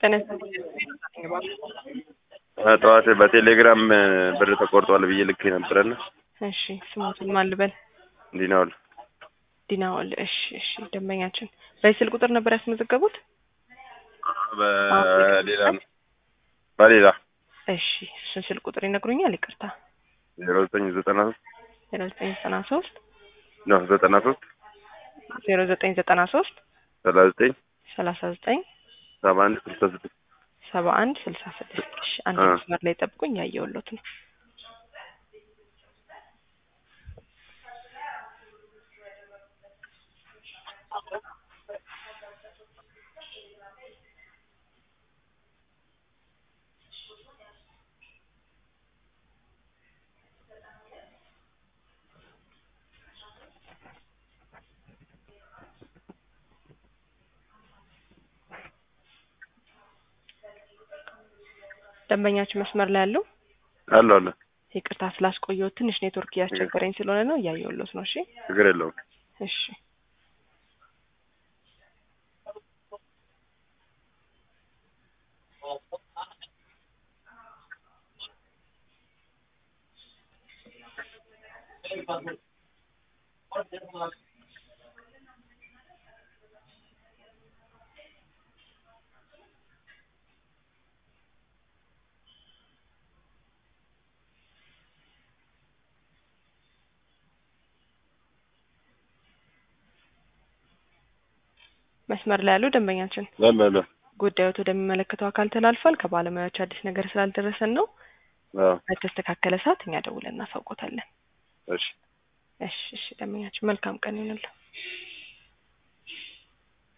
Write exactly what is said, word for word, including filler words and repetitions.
ጠዋት በቴሌግራም ብር ተቆርጧል ብዬ ልኬ ነበርና እሺ ስሙትን ማን ልበል? ዲናውል ዲናውል። እሺ እሺ ደንበኛችን በስልክ ቁጥር ነበር ያስመዘገቡት? በሌላ ነው በሌላ እሺ እሱን ስልክ ቁጥር ይነግሩኛል? ይቅርታ ዜሮ ዘጠኝ ዘጠና ሶስት ዜሮ ዘጠኝ ዘጠና ሶስት ነው ዘጠና ሶስት ዜሮ ዘጠኝ ዘጠና ሶስት ሰላሳ ዘጠኝ ሰላሳ ዘጠኝ ሰባ አንድ ስልሳ ስድስት ሰባ አንድ ስልሳ ስድስት እሺ አንድ መስመር ላይ ጠብቁኝ ያየሁልዎት ነው። ደንበኛችን መስመር ላይ አሉ? አሎ አሎ ይቅርታ ስላስቆየሁት ትንሽ ኔትወርክ እያስቸገረኝ ስለሆነ ነው እያየሁልዎት ነው። እሺ ችግር የለውም። እሺ መስመር ላይ ያሉ ደንበኛችን አሎ አሎ ጉዳዮት ወደሚመለከተው አካል ተላልፏል። ከባለሙያዎች አዲስ ነገር ስላልደረሰን ነው። አዎ በተስተካከለ ሰዓት እኛ ደውለን እናሳውቆታለን። እሺ እሺ እሺ ደንበኛችን መልካም ቀን ይሁንልዎ።